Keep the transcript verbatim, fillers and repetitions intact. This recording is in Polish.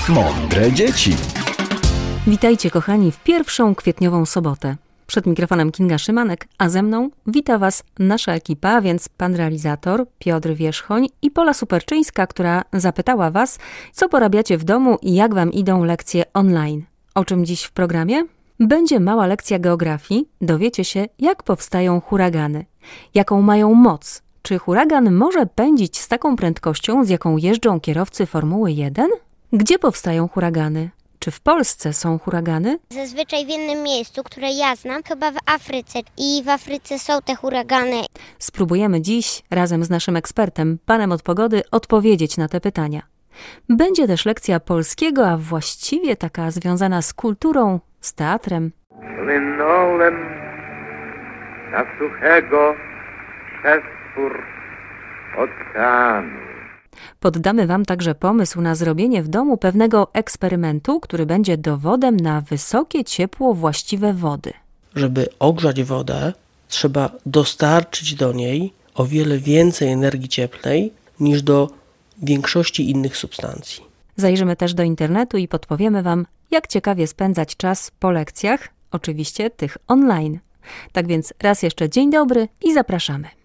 Mądre dzieci. Witajcie kochani w pierwszą kwietniową sobotę. Przed mikrofonem Kinga Szymanek, a ze mną wita Was nasza ekipa, a więc pan realizator Piotr Wierzchoń i Pola Superczyńska, która zapytała Was, co porabiacie w domu i jak Wam idą lekcje online. O czym dziś w programie? Będzie mała lekcja geografii, dowiecie się, jak powstają huragany, jaką mają moc. Czy huragan może pędzić z taką prędkością, z jaką jeżdżą kierowcy Formuły jeden? Gdzie powstają huragany? Czy w Polsce są huragany? Zazwyczaj w jednym miejscu, które ja znam, chyba w Afryce. I w Afryce są te huragany. Spróbujemy dziś razem z naszym ekspertem, panem od pogody, odpowiedzieć na te pytania. Będzie też lekcja polskiego, a właściwie taka związana z kulturą, z teatrem. Płynąłem na suchego przestwór oceanu. Poddamy Wam także pomysł na zrobienie w domu pewnego eksperymentu, który będzie dowodem na wysokie ciepło właściwe wody. Żeby ogrzać wodę, trzeba dostarczyć do niej o wiele więcej energii cieplnej niż do większości innych substancji. Zajrzymy też do internetu i podpowiemy Wam, jak ciekawie spędzać czas po lekcjach, oczywiście tych online. Tak więc raz jeszcze dzień dobry i zapraszamy.